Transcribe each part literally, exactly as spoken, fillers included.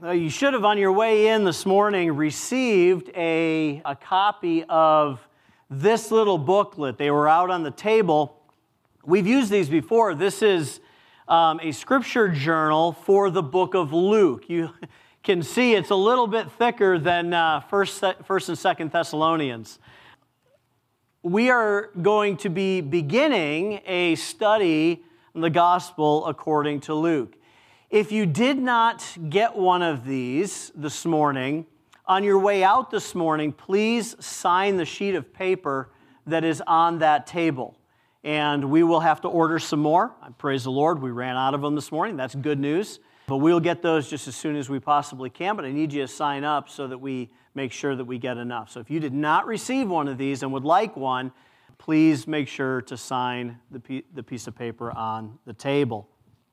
Uh, you should have, on your way in this morning, received a, a copy of this little booklet. They were out on the table. We've used these before. This is um, a scripture journal for the book of Luke. You can see it's a little bit thicker than uh, First, First and Second Thessalonians. We are going to be beginning a study on the gospel according to Luke. If you did not get one of these this morning, on your way out this morning, please sign the sheet of paper that is on that table. And we will have to order some more. I praise the Lord, we ran out of them this morning. That's good news. But we'll get those just as soon as we possibly can. But I need you to sign up so that we make sure that we get enough. So if you did not receive one of these and would like one, please make sure to sign the, the piece of paper on the table.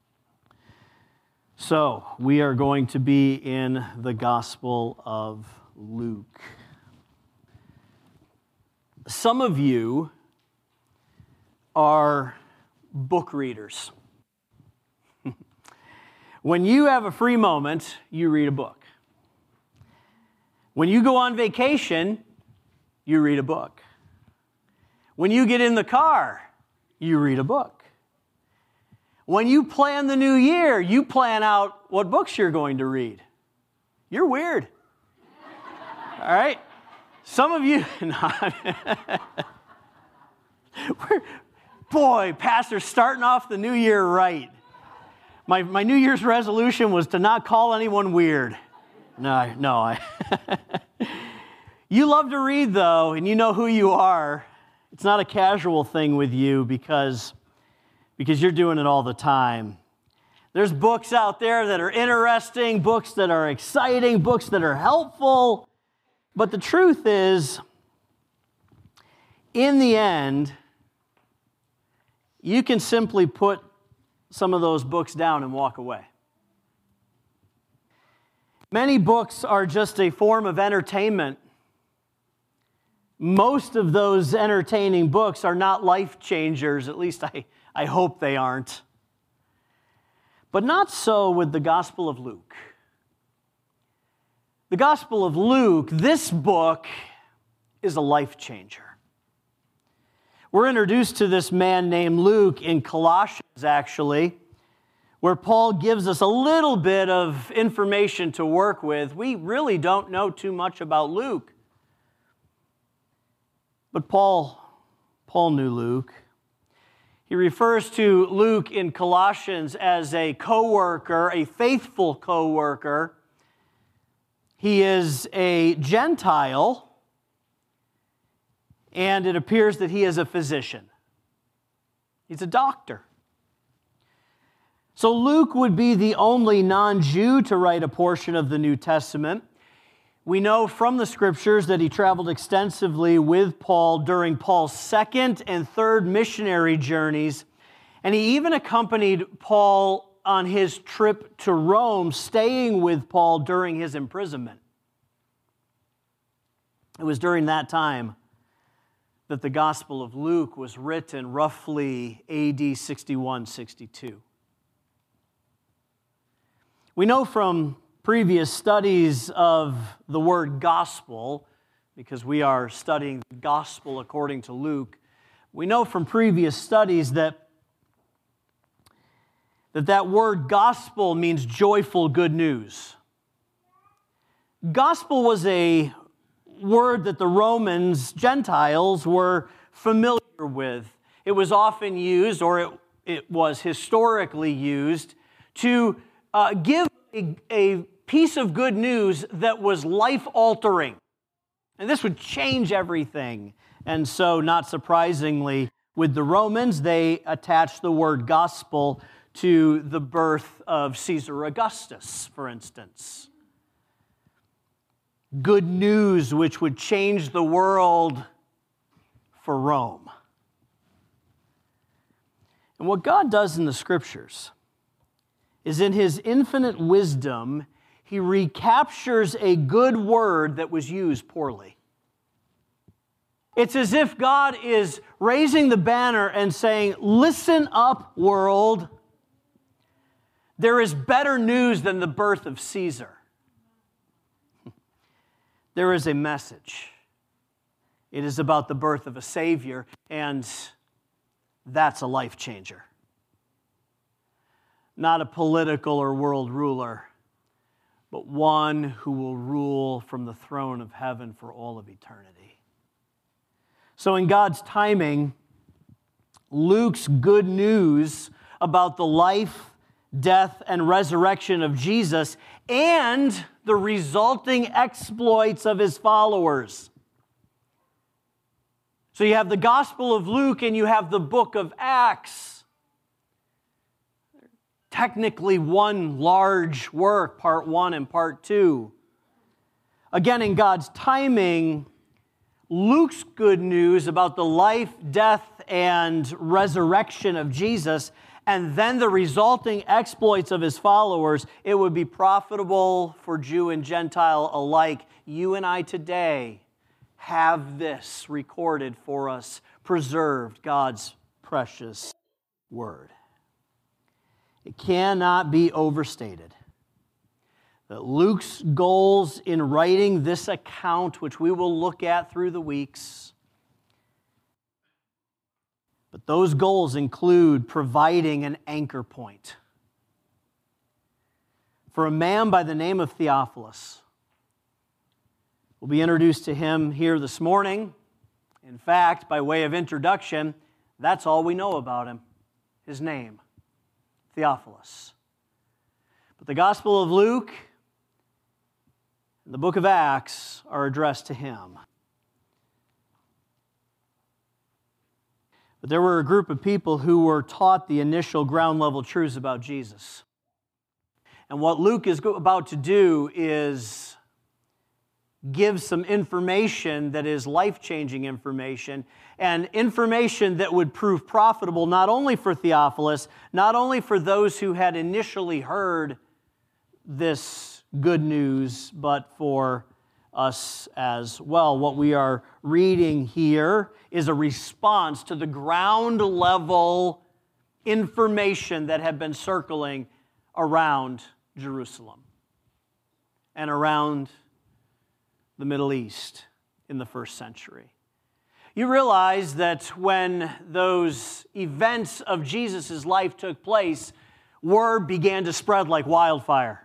So, we are going to be in the Gospel of Luke. Some of you are book readers. When you have a free moment, you read a book. When you go on vacation, you read a book. When you get in the car, you read a book. When you plan the new year, you plan out what books you're going to read. You're weird. All right? Some of you, boy, Pastor's starting off the new year right. My, my New Year's resolution was to not call anyone weird. No, no. I you love to read, though, and you know who you are. It's not a casual thing with you because... because you're doing it all the time. There's books out there that are interesting, books that are exciting, books that are helpful. But the truth is, in the end, you can simply put some of those books down and walk away. Many books are just a form of entertainment. Most of those entertaining books are not life changers, at least I I hope they aren't. But not so with the Gospel of Luke. The Gospel of Luke, this book, is a life changer. We're introduced to this man named Luke in Colossians, actually, where Paul gives us a little bit of information to work with. We really don't know too much about Luke. But Paul, Paul knew Luke. He refers to Luke in Colossians as a co-worker, a faithful co-worker. He is a Gentile, and it appears that he is a physician. He's a doctor. So Luke would be the only non-Jew to write a portion of the New Testament. We know from the Scriptures that he traveled extensively with Paul during Paul's second and third missionary journeys, and he even accompanied Paul on his trip to Rome, staying with Paul during his imprisonment. It was during that time that the Gospel of Luke was written, roughly A D sixty-one sixty-two. We know from previous studies of the word gospel, because we are studying the gospel according to Luke, we know from previous studies that that, that word gospel means joyful good news. Gospel was a word that the Romans, Gentiles, were familiar with. It was often used, or it, it was historically used, to uh, give a, a piece of good news that was life-altering. And this would change everything. And so, not surprisingly, with the Romans, they attached the word gospel to the birth of Caesar Augustus, for instance. Good news which would change the world for Rome. And what God does in the Scriptures is, in His infinite wisdom, He recaptures a good word that was used poorly. It's as if God is raising the banner and saying, "Listen up, world. There is better news than the birth of Caesar. there is a message. It is about the birth of a Savior, and that's a life changer. Not a political or world ruler, but one who will rule from the throne of heaven for all of eternity. So in God's timing, Luke's good news about the life, death, and resurrection of Jesus and the resulting exploits of his followers. So you have the Gospel of Luke and you have the book of Acts. Technically one large work, part one and part two. Again, in God's timing, Luke's good news about the life, death, and resurrection of Jesus, and then the resulting exploits of his followers, it would be profitable for Jew and Gentile alike. You and I today have this recorded for us, preserved, God's precious word. It cannot be overstated that Luke's goals in writing this account, which we will look at through the weeks, but those goals include providing an anchor point for a man by the name of Theophilus. We'll be introduced to him here this morning. In fact, by way of introduction, that's all we know about him, his name. Theophilus. But the Gospel of Luke and the book of Acts are addressed to him. But there were a group of people who were taught the initial ground level truths about Jesus. And what Luke is about to do is give some information that is life-changing information, and information that would prove profitable not only for Theophilus, not only for those who had initially heard this good news, but for us as well. What we are reading here is a response to the ground level information that had been circling around Jerusalem and around the Middle East in the first century. You realize that when those events of Jesus' life took place, word began to spread like wildfire.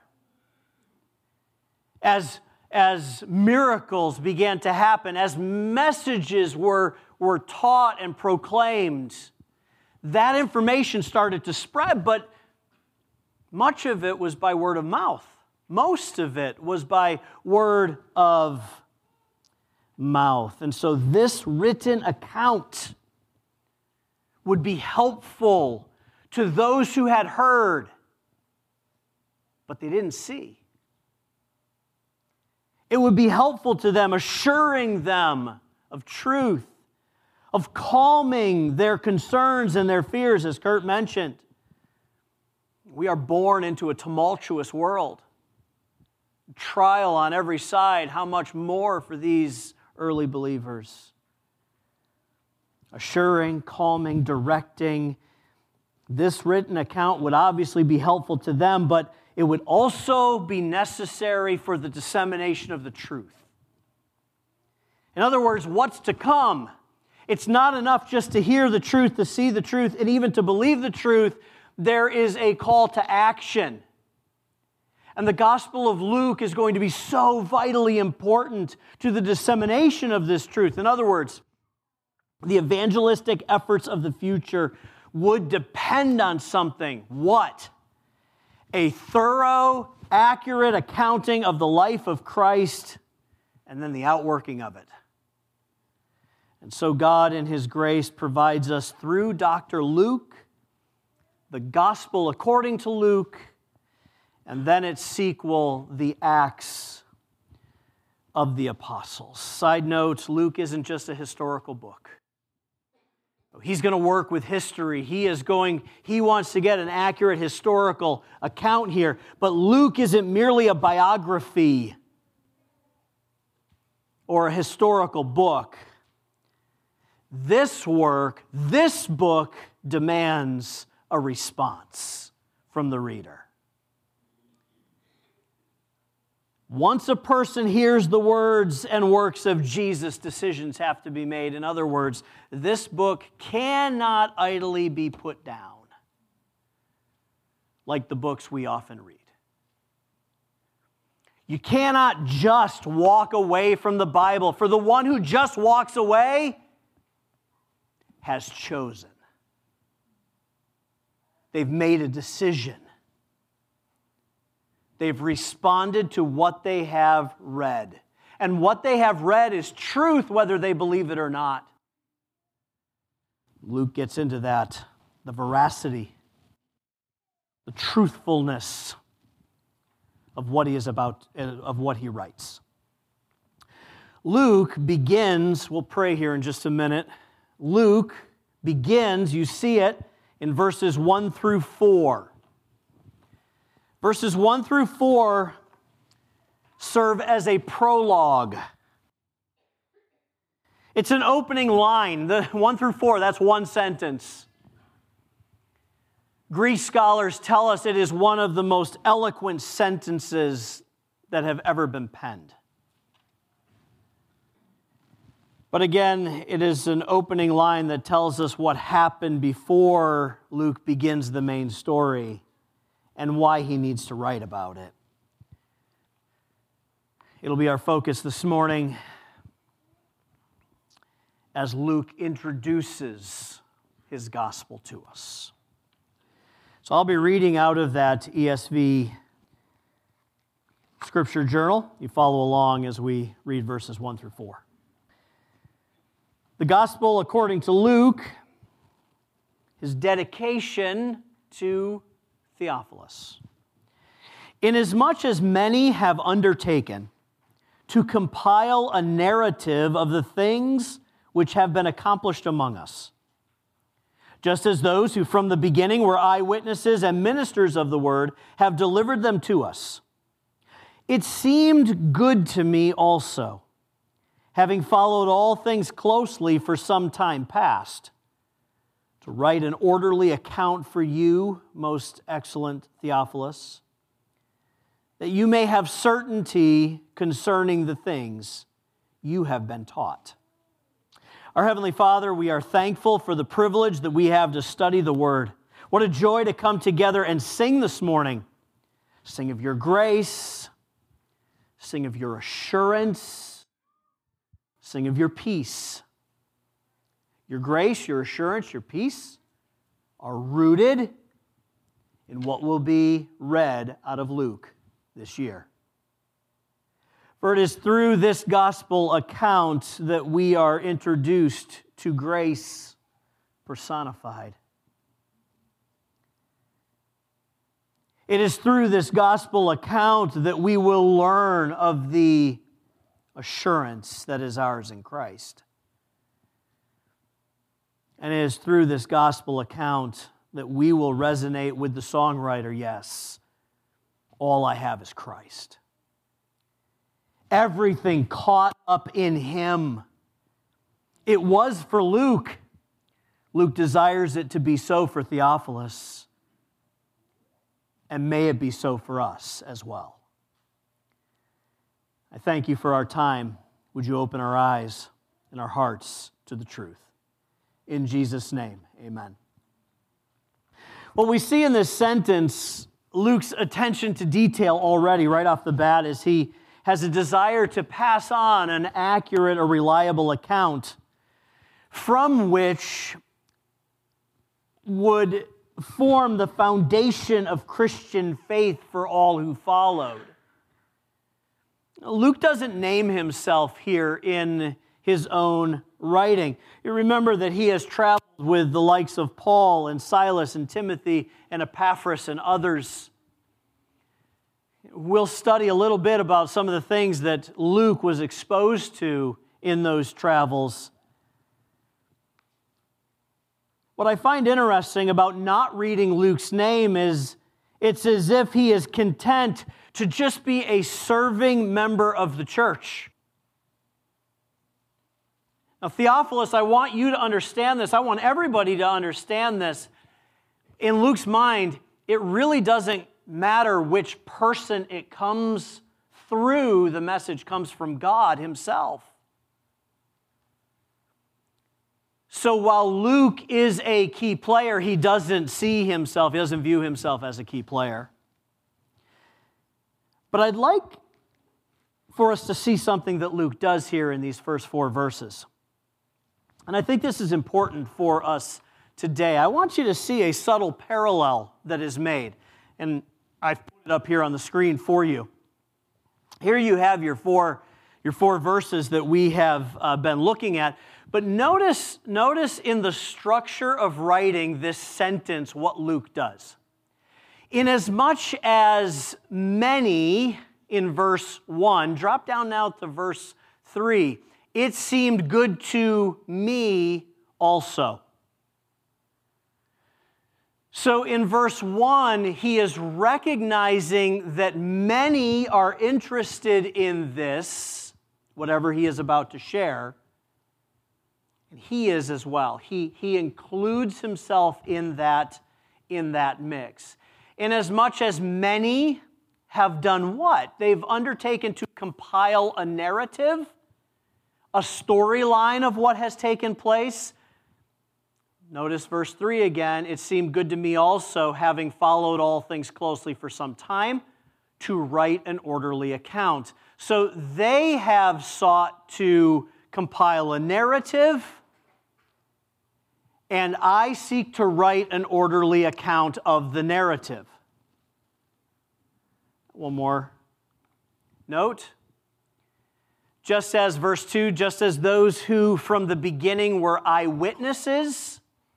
As, as miracles began to happen, as messages were, were taught and proclaimed, that information started to spread, but much of it was by word of mouth. Most of it was by word of mouth. And so this written account would be helpful to those who had heard, but they didn't see. It would be helpful to them, assuring them of truth, of calming their concerns and their fears, as Kurt mentioned. We are born into a tumultuous world. Trial on every side, how much more for these early believers? Assuring, calming, directing. This written account would obviously be helpful to them, but it would also be necessary for the dissemination of the truth. In other words, what's to come? It's not enough just to hear the truth, to see the truth, and even to believe the truth. There is a call to action. And the Gospel of Luke is going to be so vitally important to the dissemination of this truth. In other words, the evangelistic efforts of the future would depend on something. What? A thorough, accurate accounting of the life of Christ and then the outworking of it. And so God, in His grace, provides us through Doctor Luke, the Gospel according to Luke, and then its sequel, the Acts of the Apostles. Side note, Luke isn't just a historical book. He's going to work with history. He is going, he wants to get an accurate historical account here. But Luke isn't merely a biography or a historical book. This work, this book demands a response from the reader. Once a person hears the words and works of Jesus, decisions have to be made. In other words, this book cannot idly be put down like the books we often read. You cannot just walk away from the Bible. For the one who just walks away has chosen. They've made a decision. They've responded to what they have read. And what they have read is truth, whether they believe it or not. Luke gets into that, the veracity, the truthfulness of what he is about, of what he writes. Luke begins, we'll pray here in just a minute. Luke begins, you see it, in verses one through four. Verses one through four serve as a prologue. It's an opening line. The one through four, that's one sentence. Greek scholars tell us it is one of the most eloquent sentences that have ever been penned. But again, it is an opening line that tells us what happened before Luke begins the main story and why he needs to write about it. It'll be our focus this morning as Luke introduces his gospel to us. So I'll be reading out of that E S V Scripture Journal. You follow along as we read verses one through four. The Gospel according to Luke, his dedication to Theophilus. Inasmuch as many have undertaken to compile a narrative of the things which have been accomplished among us, just as those who from the beginning were eyewitnesses and ministers of the word have delivered them to us. It seemed good to me also, having followed all things closely for some time past, to write an orderly account for you, most excellent Theophilus, that you may have certainty concerning the things you have been taught. Our Heavenly Father, we are thankful for the privilege that we have to study the Word. What a joy to come together and sing this morning. Sing of your grace, sing of your assurance, sing of your peace. Your grace, your assurance, your peace are rooted in what will be read out of Luke this year. For it is through this gospel account that we are introduced to grace personified. It is through this gospel account that we will learn of the assurance that is ours in Christ. And it is through this gospel account that we will resonate with the songwriter, yes, all I have is Christ. Everything caught up in him. It was for Luke. Luke desires it to be so for Theophilus. And may it be so for us as well. I thank you for our time. Would you open our eyes and our hearts to the truth? In Jesus' name, amen. What we see in this sentence, Luke's attention to detail already right off the bat, is he has a desire to pass on an accurate or reliable account from which would form the foundation of Christian faith for all who followed. Luke doesn't name himself here in his own writing. You remember that he has traveled with the likes of Paul and Silas and Timothy and Epaphras and others. We'll study a little bit about some of the things that Luke was exposed to in those travels. What I find interesting about not reading Luke's name is it's as if he is content to just be a serving member of the church. Now, Theophilus, I want you to understand this. I want everybody to understand this. In Luke's mind, it really doesn't matter which person it comes through the message comes from God himself. So while Luke is a key player, he doesn't see himself, he doesn't view himself as a key player. But I'd like for us to see something that Luke does here in these first four verses. And I think this is important for us today. I want you to see a subtle parallel that is made. And I've put it up here on the screen for you. Here you have your four, your four verses that we have uh, been looking at. But notice, notice in the structure of writing this sentence what Luke does. Inasmuch as many, in verse one, drop down now to verse three, it seemed good to me also. So in verse one, he is recognizing that many are interested in this, whatever he is about to share. And he is as well. He, he includes himself in that, in that mix. Inasmuch as many have done what? They've undertaken to compile a narrative, a storyline of what has taken place. Notice verse three again. It seemed good to me also, having followed all things closely for some time, to write an orderly account. So they have sought to compile a narrative, and I seek to write an orderly account of the narrative. One more note. Just as, verse two, just as those who from the beginning were eyewitnesses.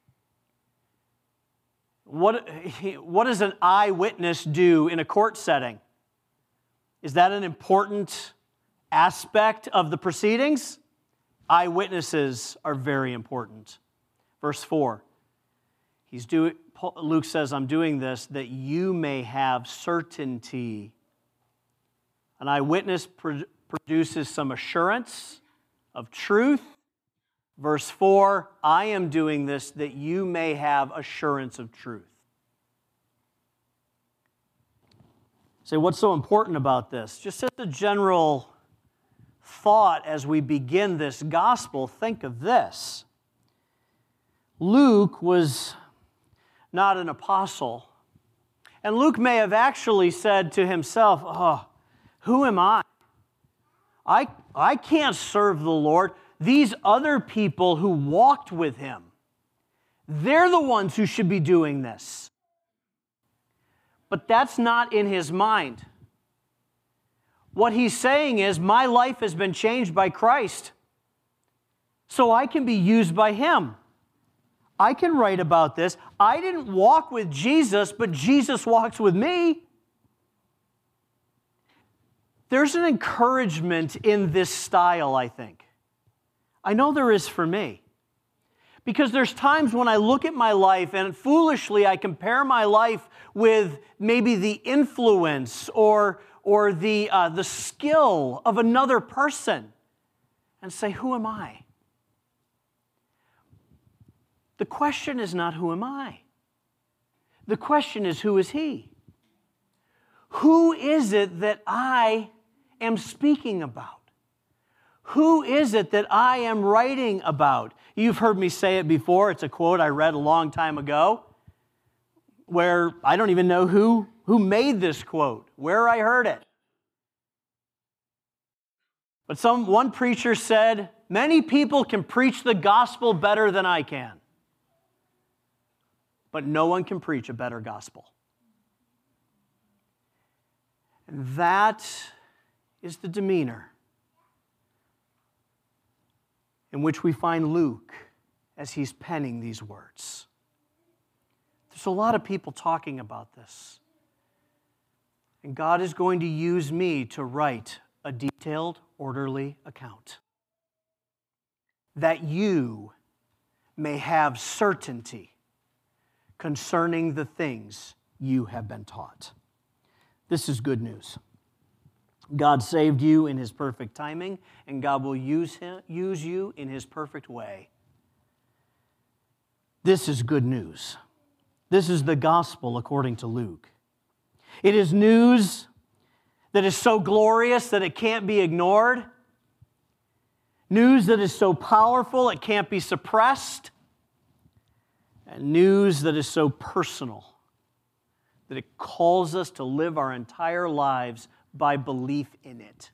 What, what does an eyewitness do in a court setting? Is that an important aspect of the proceedings? Eyewitnesses are very important. Verse four, he's doing, Luke says, I'm doing this that you may have certainty. An eyewitness pro- produces some assurance of truth. Verse four, I am doing this that you may have assurance of truth. Say, what's so important about this? Just as a general thought as we begin this gospel, think of this. Luke was not an apostle. And Luke may have actually said to himself, oh, who am I? I, I can't serve the Lord. These other people who walked with him, they're the ones who should be doing this. But that's not in his mind. What he's saying is, my life has been changed by Christ, so I can be used by him. I can write about this. I didn't walk with Jesus, but Jesus walks with me. There's an encouragement in this style, I think. I know there is for me. Because there's times when I look at my life and foolishly I compare my life with maybe the influence or, or the, uh, the skill of another person and say, who am I? The question is not who am I? The question is who is he? Who is it that I am speaking about? Who is it that I am writing about? You've heard me say it before. It's a quote I read a long time ago where I don't even know who, who made this quote, where I heard it. But some one preacher said, many people can preach the gospel better than I can, but no one can preach a better gospel. And that is the demeanor in which we find Luke as he's penning these words. There's a lot of people talking about this. And God is going to use me to write a detailed, orderly account, that you may have certainty concerning the things you have been taught. This is good news. God saved you in his perfect timing, and God will use him, use you in his perfect way. This is good news. This is the gospel according to Luke. It is news that is so glorious that it can't be ignored. News that is so powerful it can't be suppressed. And news that is so personal that it calls us to live our entire lives by belief in it.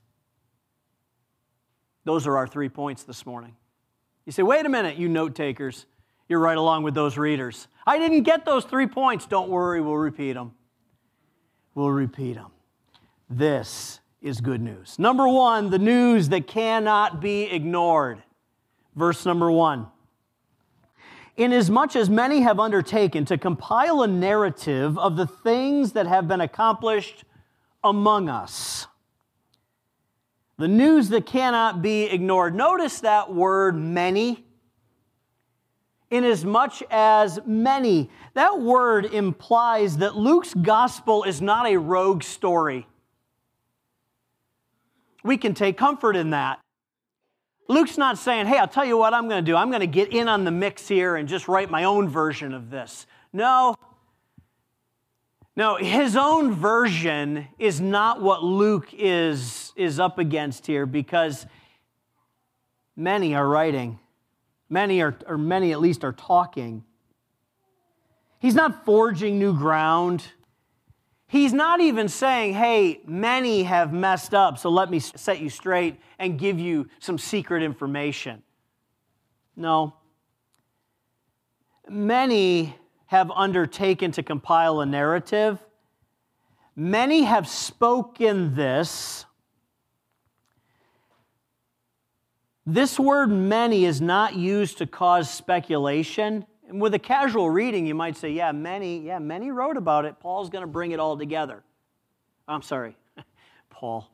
Those are our three points this morning. You say, wait a minute, you note takers. You're right along with those readers. I didn't get those three points. Don't worry, we'll repeat them. We'll repeat them. This is good news. Number one, the news that cannot be ignored. Verse number one. Inasmuch as many have undertaken to compile a narrative of the things that have been accomplished among us. The news that cannot be ignored. Notice that word many. Inasmuch as many. That word implies that Luke's gospel is not a rogue story. We can take comfort in that. Luke's not saying, hey, I'll tell you what I'm going to do. I'm going to get in on the mix here and just write my own version of this. No. No, his own version is not what Luke is, is up against here, because many are writing. Many are, or many at least are talking. He's not forging new ground. He's not even saying, hey, many have messed up, so let me set you straight and give you some secret information. No. Many have undertaken to compile a narrative. Many have spoken this. This word many is not used to cause speculation. And with a casual reading, you might say, yeah, many, yeah, many wrote about it. Paul's going to bring it all together. I'm sorry, Paul.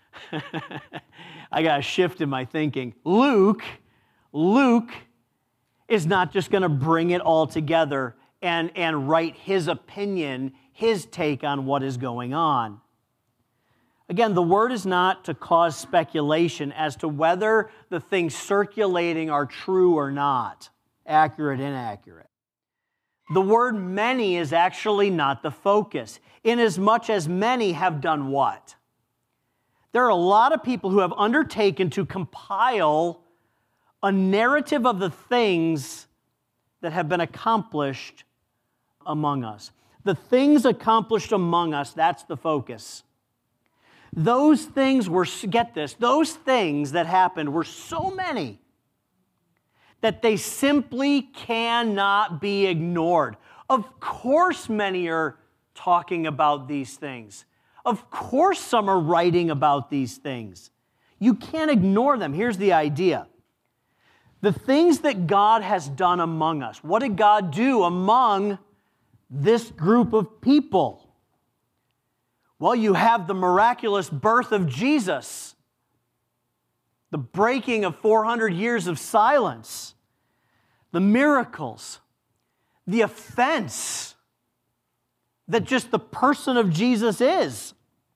I got a shift in my thinking. Luke, Luke is not just going to bring it all together and, and write his opinion, his take on what is going on. Again, the word is not to cause speculation as to whether the things circulating are true or not. Accurate, inaccurate. The word many is actually not the focus, inasmuch as many have done what? There are a lot of people who have undertaken to compile a narrative of the things that have been accomplished among us. The things accomplished among us, that's the focus. Those things were, get this, those things that happened were so many that they simply cannot be ignored. Of course many are talking about these things. Of course some are writing about these things. You can't ignore them. Here's the idea. The things that God has done among us. What did God do among this group of people? Well, you have the miraculous birth of Jesus. The breaking of four hundred years of silence, the miracles, the offense that just the person of Jesus is,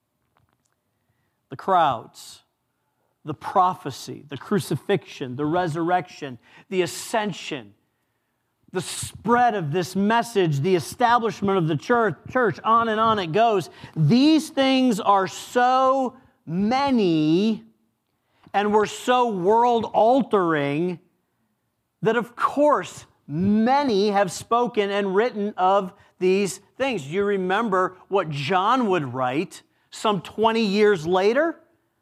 the crowds, the prophecy, the crucifixion, the resurrection, the ascension, the spread of this message, the establishment of the church, church, on and on it goes. These things are so many and were so world-altering that, of course, many have spoken and written of these things. You remember what John would write some twenty years later?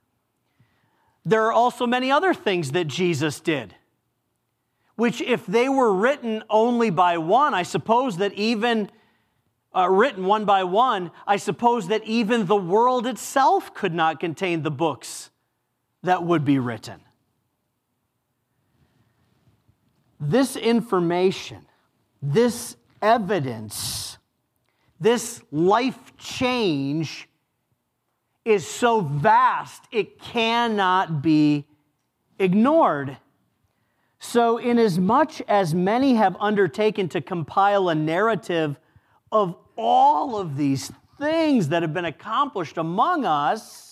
There are also many other things that Jesus did, which if they were written only by one, I suppose that even, uh, written one by one, I suppose that even the world itself could not contain the books that would be written. This information, this evidence, this life change is so vast it cannot be ignored. So inasmuch as many have undertaken to compile a narrative of all of these things that have been accomplished among us,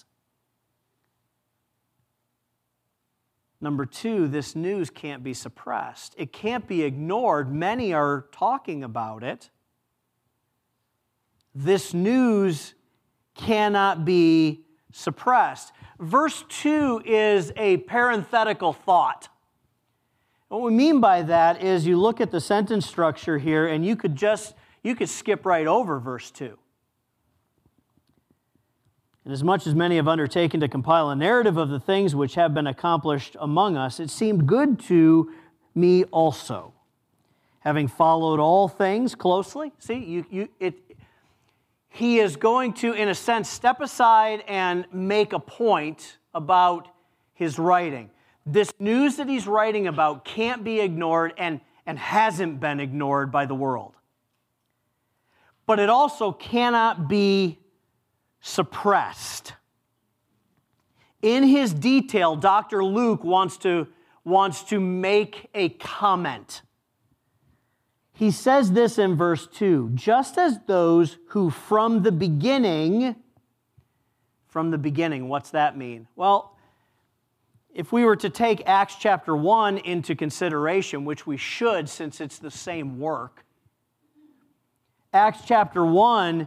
number two, this news can't be suppressed. It can't be ignored. Many are talking about it. This news cannot be suppressed. Verse two is a parenthetical thought. What we mean by that is you look at the sentence structure here and you could just, you could skip right over verse two. Inasmuch as many have undertaken to compile a narrative of the things which have been accomplished among us, it seemed good to me also, having followed all things closely. See, you, you, it, he is going to, in a sense, step aside and make a point about his writing. This news that he's writing about can't be ignored and, and hasn't been ignored by the world. But it also cannot be suppressed. In his detail, Doctor Luke wants to, wants to make a comment. He says this in verse two, just as those who from the beginning, from the beginning, what's that mean? Well, if we were to take Acts chapter one into consideration, which we should since it's the same work, Acts chapter one,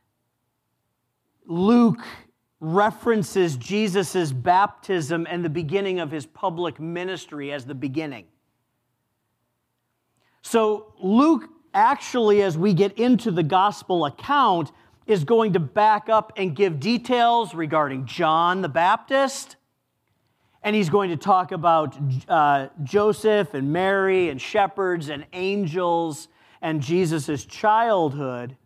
Luke references Jesus' baptism and the beginning of his public ministry as the beginning. So Luke actually, as we get into the gospel account, is going to back up and give details regarding John the Baptist. And he's going to talk about uh, Joseph and Mary and shepherds and angels and Jesus' childhood.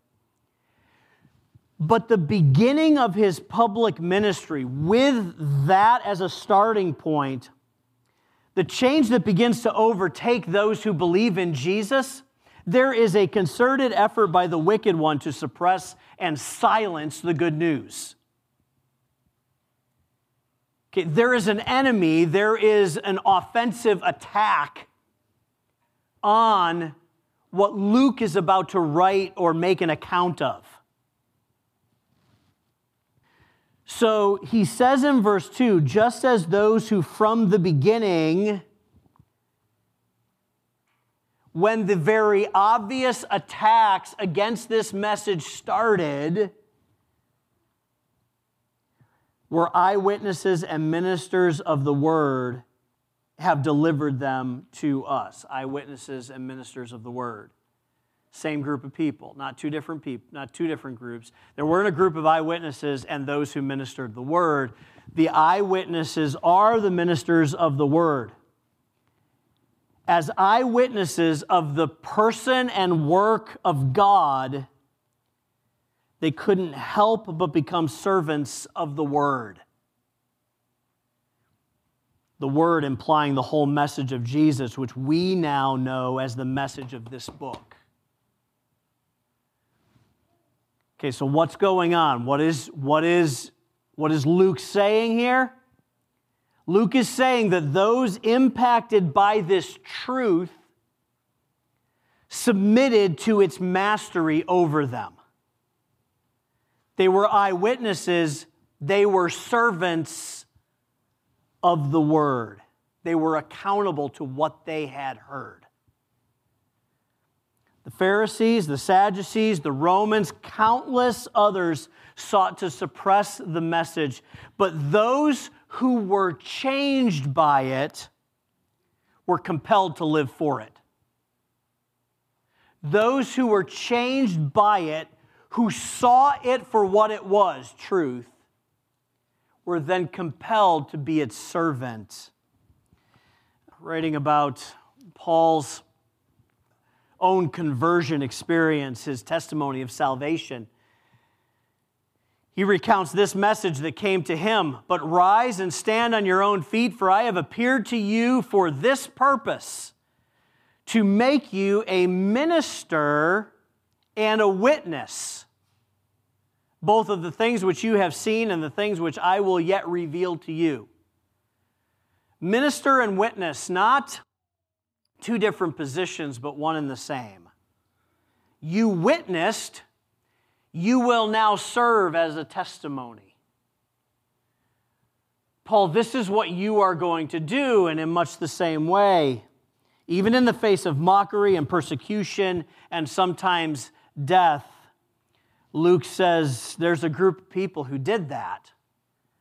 But the beginning of his public ministry, with that as a starting point, the change that begins to overtake those who believe in Jesus, there is a concerted effort by the wicked one to suppress and silence the good news. Okay, there is an enemy, there is an offensive attack on what Luke is about to write or make an account of. So he says in verse two, just as those who from the beginning, when the very obvious attacks against this message started, were eyewitnesses and ministers of the word, have delivered them to us. Eyewitnesses and ministers of the word. Same group of people, not two different people, not two different groups. There weren't a group of eyewitnesses and those who ministered the word. The eyewitnesses are the ministers of the word. As eyewitnesses of the person and work of God, they couldn't help but become servants of the word. The word implying the whole message of Jesus, which we now know as the message of this book. Okay, so what's going on? What is, what is, what is Luke saying here? Luke is saying that those impacted by this truth submitted to its mastery over them. They were eyewitnesses. They were servants of the word. They were accountable to what they had heard. The Pharisees, the Sadducees, the Romans, countless others sought to suppress the message, but those who were changed by it were compelled to live for it. Those who were changed by it, who saw it for what it was, truth, were then compelled to be its servant. Writing about Paul's own conversion experience, his testimony of salvation, he recounts this message that came to him, "But rise and stand on your own feet, for I have appeared to you for this purpose, to make you a minister and a witness, both of the things which you have seen and the things which I will yet reveal to you." Minister and witness, not two different positions, but one and the same. You witnessed, you will now serve as a testimony. Paul, this is what you are going to do, and in much the same way, even in the face of mockery and persecution and sometimes death, Luke says there's a group of people who did that.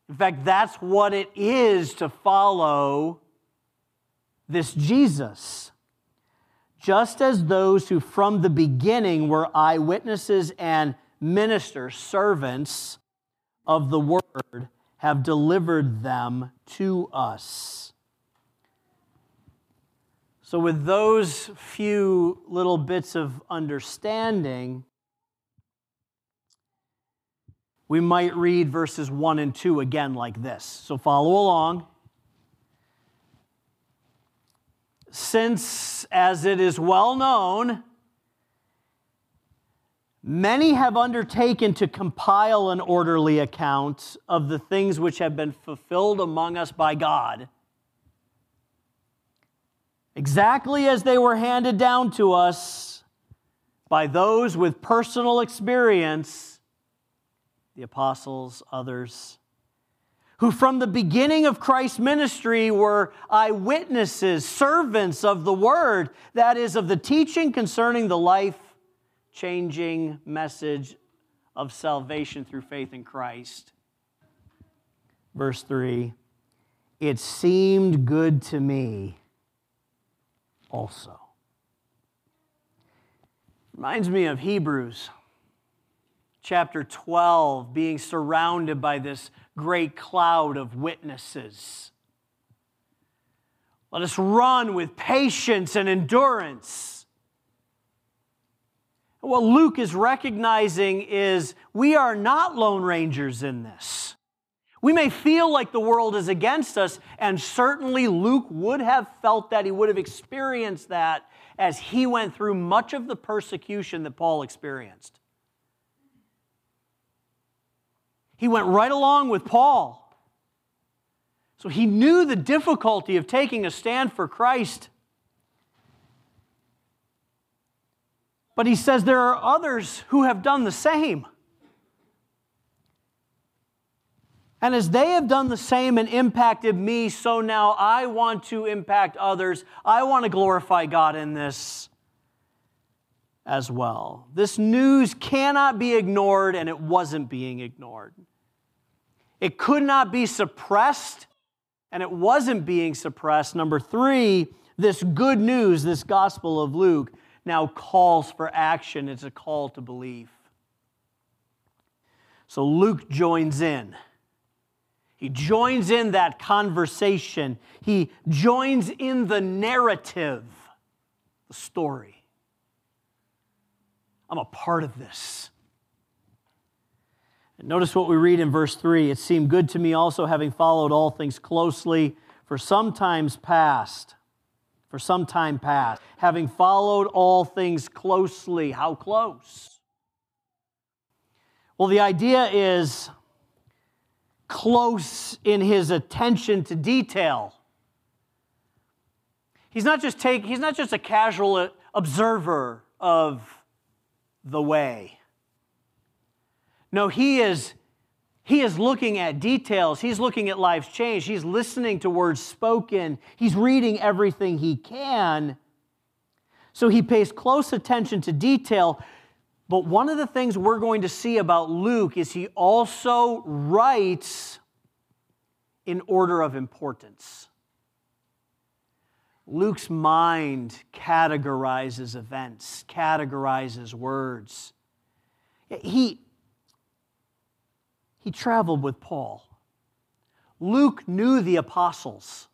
In fact, that's what it is to follow this Jesus. Just as those who from the beginning were eyewitnesses and ministers, servants of the word, have delivered them to us. So with those few little bits of understanding, we might read verses one and two again like this. So follow along. Since, as it is well known, many have undertaken to compile an orderly account of the things which have been fulfilled among us by God, exactly as they were handed down to us by those with personal experience, the apostles, others, who from the beginning of Christ's ministry were eyewitnesses, servants of the word, that is, of the teaching concerning the life-changing message of salvation through faith in Christ. Verse three, it seemed good to me also. Reminds me of Hebrews chapter twelve, being surrounded by this great cloud of witnesses. Let us run with patience and endurance. What Luke is recognizing is we are not lone rangers in this. We may feel like the world is against us, and certainly Luke would have felt that. He would have experienced that as he went through much of the persecution that Paul experienced. He went right along with Paul. So he knew the difficulty of taking a stand for Christ. But he says there are others who have done the same. And as they have done the same and impacted me, so now I want to impact others. I want to glorify God in this as well. This news cannot be ignored, and it wasn't being ignored. It could not be suppressed, and it wasn't being suppressed. Number three, this good news, this gospel of Luke, now calls for action. It's a call to belief. So Luke joins in. He joins in that conversation. He joins in the narrative, the story. I'm a part of this. And notice what we read in verse three. It seemed good to me also, having followed all things closely for some times past. For some time past. Having followed all things closely. How close? Well, the idea is close in his attention to detail. He's not just take, he's not just a casual observer of the way. No, he is, he is looking at details. He's looking at life's change. He's listening to words spoken. He's reading everything he can. So he pays close attention to detail. But one of the things we're going to see about Luke is he also writes in order of importance. Luke's mind categorizes events, categorizes words. He, he traveled with Paul. Luke knew the apostles.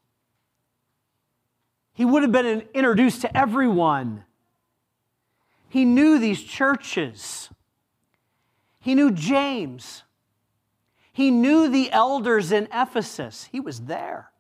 He would have been introduced to everyone. He knew these churches. He knew James. He knew the elders in Ephesus. He was there.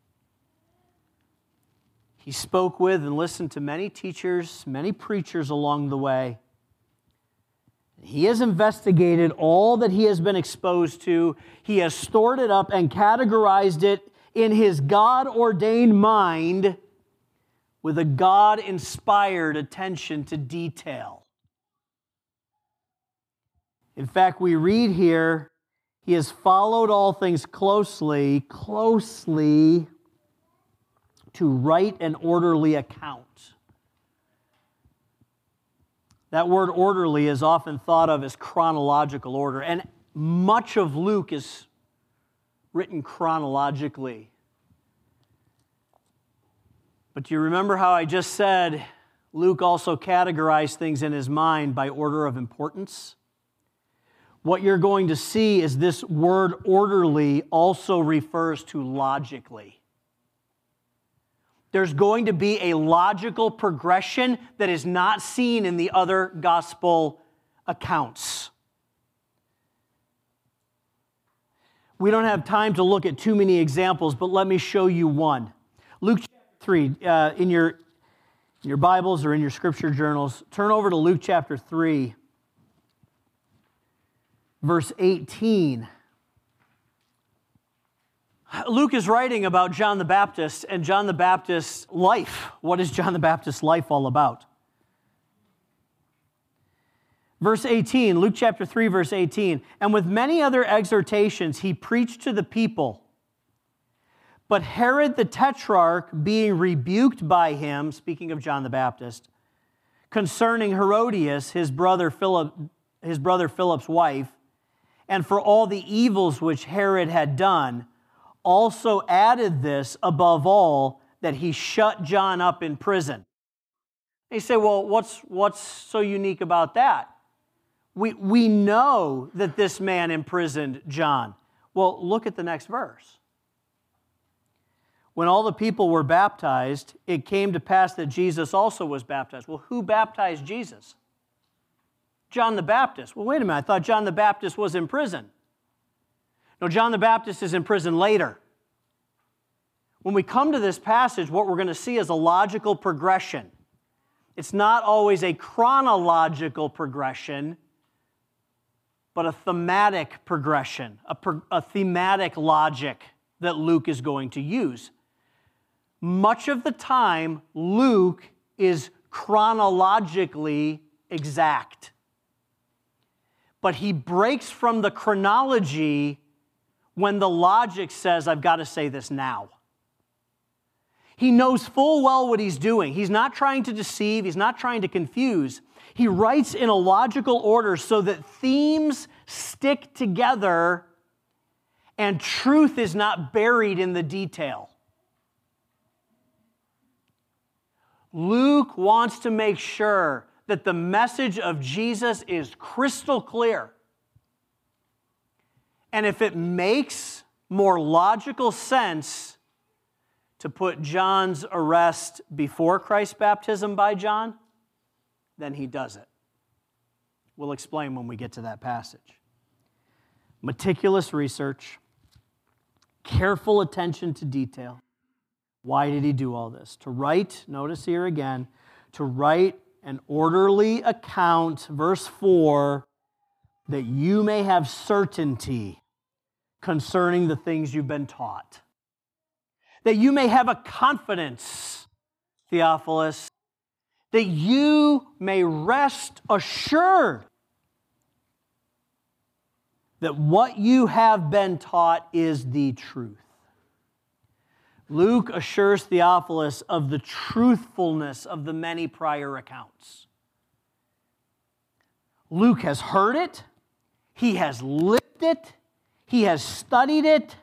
He spoke with and listened to many teachers, many preachers along the way. He has investigated all that he has been exposed to. He has stored it up and categorized it in his God-ordained mind with a God-inspired attention to detail. In fact, we read here, he has followed all things closely, closely to write an orderly account. That word orderly is often thought of as chronological order, and much of Luke is written chronologically. But do you remember how I just said Luke also categorized things in his mind by order of importance? What you're going to see is this word orderly also refers to logically. There's going to be a logical progression that is not seen in the other gospel accounts. We don't have time to look at too many examples, but let me show you one. Luke chapter three, uh, in your, in your Bibles or in your scripture journals, turn over to Luke chapter three, verse eighteen. Luke is writing about John the Baptist and John the Baptist's life. What is John the Baptist's life all about? Verse eighteen, Luke chapter three, verse eighteen. And with many other exhortations, he preached to the people. But Herod the Tetrarch, being rebuked by him, speaking of John the Baptist, concerning Herodias, his brother Philip, his brother Philip's wife, and for all the evils which Herod had done, also added this above all, that he shut John up in prison. And you say, well, what's, what's so unique about that? We, we know that this man imprisoned John. Well, look at the next verse. When all the people were baptized, it came to pass that Jesus also was baptized. Well, who baptized Jesus? John the Baptist. Well, wait a minute. I thought John the Baptist was in prison. No, John the Baptist is in prison later. When we come to this passage, what we're going to see is a logical progression. It's not always a chronological progression, but a thematic progression, a, pro- a thematic logic that Luke is going to use. Much of the time, Luke is chronologically exact. But he breaks from the chronology when the logic says, I've got to say this now. He knows full well what he's doing. He's not trying to deceive. He's not trying to confuse. He writes in a logical order so that themes stick together and truth is not buried in the detail. Luke wants to make sure that the message of Jesus is crystal clear. And if it makes more logical sense to put John's arrest before Christ's baptism by John, then he does it. We'll explain when we get to that passage. Meticulous research, careful attention to detail. Why did he do all this? To write, notice here again, to write an orderly account, verse four, that you may have certainty concerning the things you've been taught. That you may have a confidence, Theophilus, that you may rest assured that what you have been taught is the truth. Luke assures Theophilus of the truthfulness of the many prior accounts. Luke has heard it, he has lived it, he has studied it.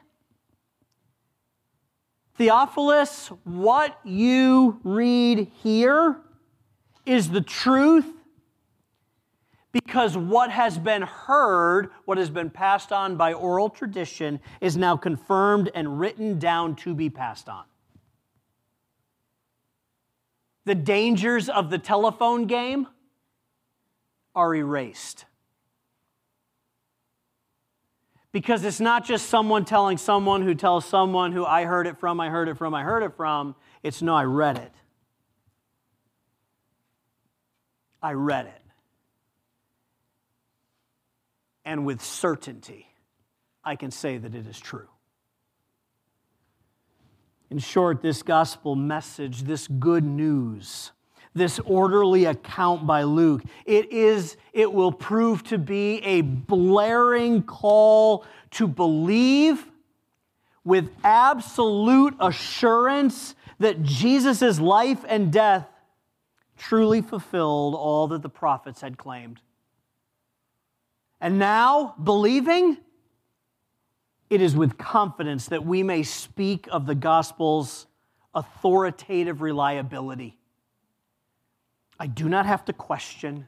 Theophilus, what you read here is the truth because what has been heard, what has been passed on by oral tradition, is now confirmed and written down to be passed on. The dangers of the telephone game are erased. Because it's not just someone telling someone who tells someone who I heard it from, I heard it from, I heard it from. It's no, I read it. I read it. And with certainty, I can say that it is true. In short, this gospel message, this good news, this orderly account by Luke, it is, it will prove to be a blaring call to believe with absolute assurance that Jesus' life and death truly fulfilled all that the prophets had claimed. And now, believing it is with confidence that we may speak of the gospel's authoritative reliability. I do not have to question.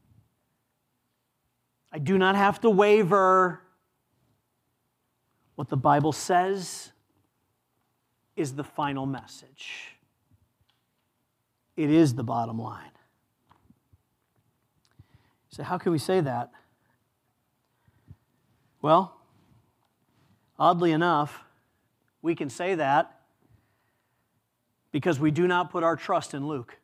I do not have to waver. What the Bible says is the final message. It is the bottom line. So how can we say that? Well, oddly enough, we can say that because we do not put our trust in Luke.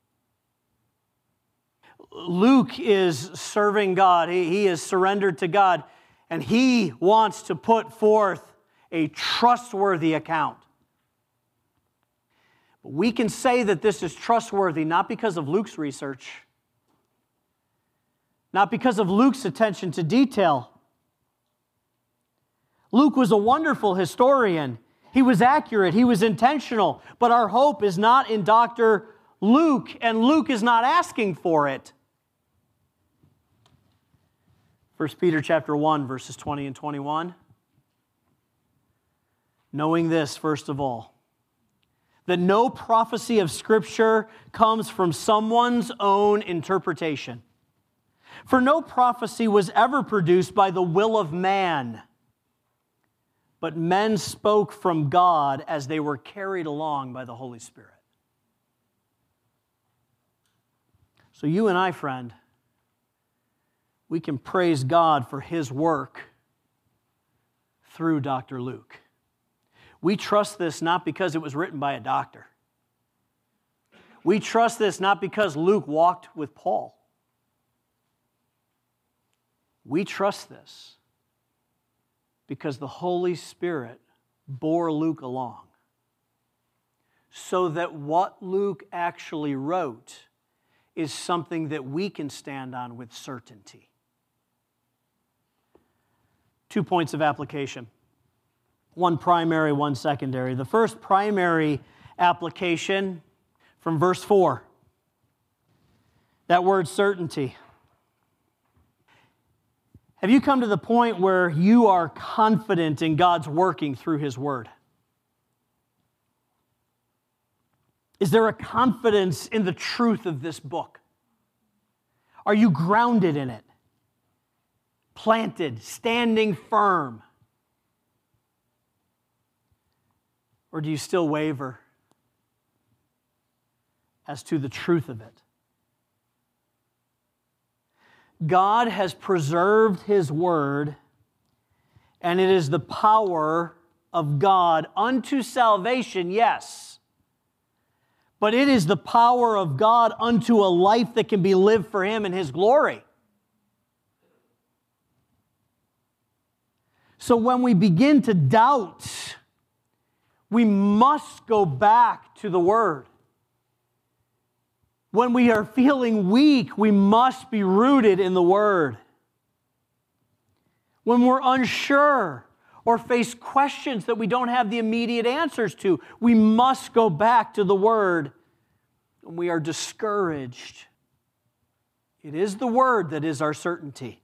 Luke is serving God. He, he is surrendered to God, and he wants to put forth a trustworthy account. But we can say that this is trustworthy not because of Luke's research, not because of Luke's attention to detail. Luke was a wonderful historian. He was accurate. He was intentional. But our hope is not in Doctor Luke, and Luke is not asking for it. First Peter chapter one, verses twenty and twenty-one. Knowing this, first of all, that no prophecy of Scripture comes from someone's own interpretation. For no prophecy was ever produced by the will of man, but men spoke from God as they were carried along by the Holy Spirit. So you and I, friend, we can praise God for His work through Doctor Luke. We trust this not because it was written by a doctor. We trust this not because Luke walked with Paul. We trust this because the Holy Spirit bore Luke along, so that what Luke actually wrote is something that we can stand on with certainty. Two points of application. One primary, one secondary. The first primary application from verse four. That word certainty. Have you come to the point where you are confident in God's working through His Word? Is there a confidence in the truth of this book? Are you grounded in it? Planted, standing firm? Or do you still waver as to the truth of it? God has preserved His Word, and it is the power of God unto salvation, yes. But it is the power of God unto a life that can be lived for Him in His glory. So when we begin to doubt, we must go back to the Word. When we are feeling weak, we must be rooted in the Word. When we're unsure or face questions that we don't have the immediate answers to, we must go back to the Word. When we are discouraged, it is the Word that is our certainty.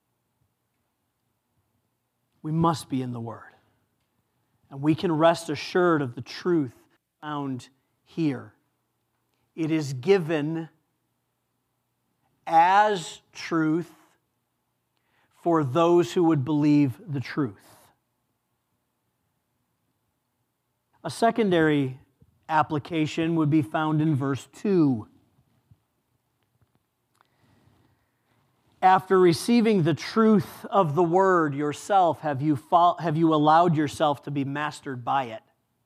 We must be in the Word. And we can rest assured of the truth found here. It is given as truth for those who would believe the truth. A secondary application would be found in verse two. After receiving the truth of the Word yourself, have you, fo- have you allowed yourself to be mastered by it?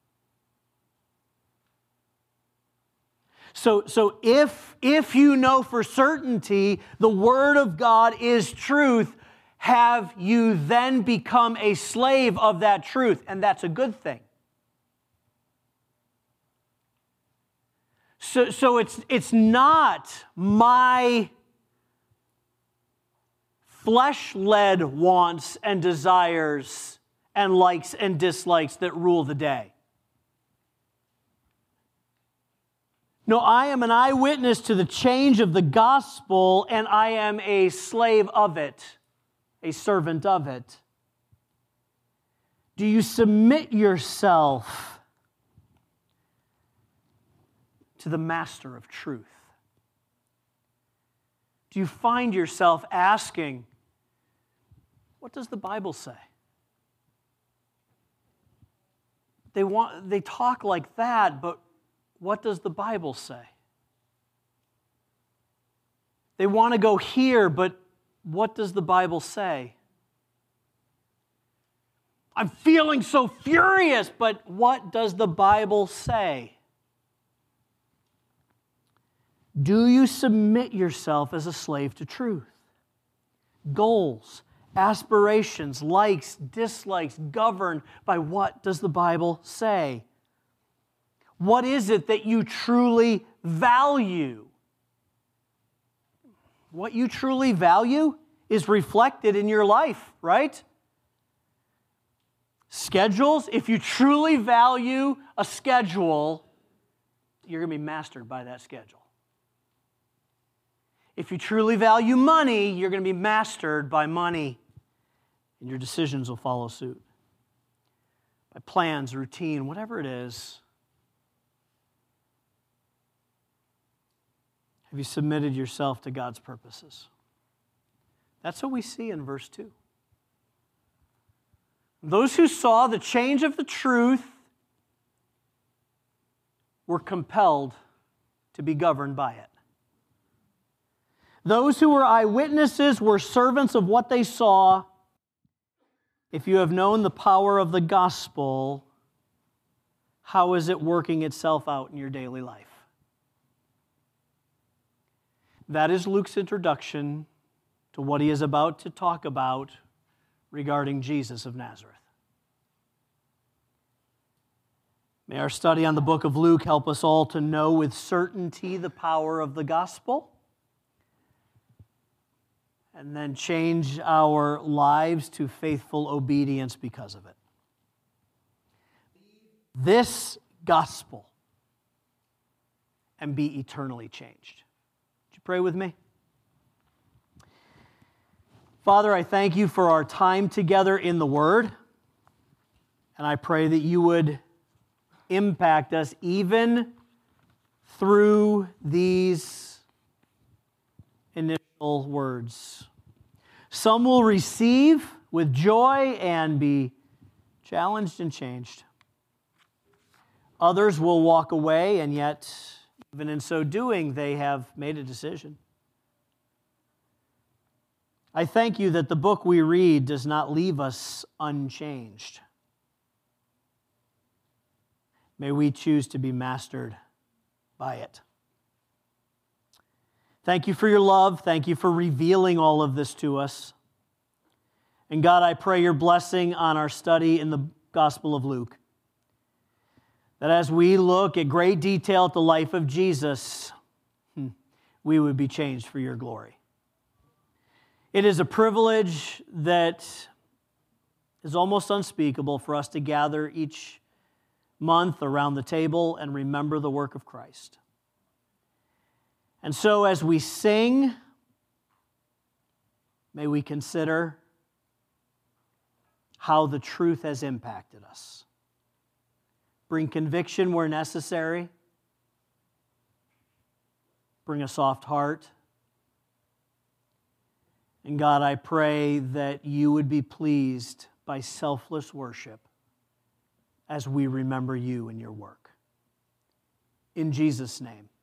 So, so if, if you know for certainty the Word of God is truth, have you then become a slave of that truth? And that's a good thing. So, so it's, it's not my flesh-led wants and desires and likes and dislikes that rule the day. No, I am an eyewitness to the change of the gospel, and I am a slave of it, a servant of it. Do you submit yourself to the master of truth? Do you find yourself asking, what does the Bible say? They want, they talk like that, but what does the Bible say? They want to go here, but what does the Bible say? I'm feeling so furious, but what does the Bible say? Do you submit yourself as a slave to truth? Goals, aspirations, likes, dislikes, governed by what does the Bible say? What is it that you truly value? What you truly value is reflected in your life, right? Schedules, if you truly value a schedule, you're going to be mastered by that schedule. If you truly value money, you're going to be mastered by money, and your decisions will follow suit. By plans, routine, whatever it is. Have you submitted yourself to God's purposes? That's what we see in verse two. Those who saw the change of the truth were compelled to be governed by it. Those who were eyewitnesses were servants of what they saw. If you have known the power of the gospel, how is it working itself out in your daily life? That is Luke's introduction to what he is about to talk about regarding Jesus of Nazareth. May our study on the book of Luke help us all to know with certainty the power of the gospel, and then change our lives to faithful obedience because of it. This gospel, and be eternally changed. Would you pray with me? Father, I thank you for our time together in the Word, and I pray that you would impact us even through these initial words. Some will receive with joy and be challenged and changed. Others will walk away, and yet, even in so doing, they have made a decision. I thank you that the book we read does not leave us unchanged. May we choose to be mastered by it. Thank you for your love. Thank you for revealing all of this to us. And God, I pray your blessing on our study in the Gospel of Luke. That as we look at great detail at the life of Jesus, we would be changed for your glory. It is a privilege that is almost unspeakable for us to gather each month around the table and remember the work of Christ. And so as we sing, may we consider how the truth has impacted us. Bring conviction where necessary. Bring a soft heart. And God, I pray that you would be pleased by selfless worship as we remember you and your work. In Jesus' name.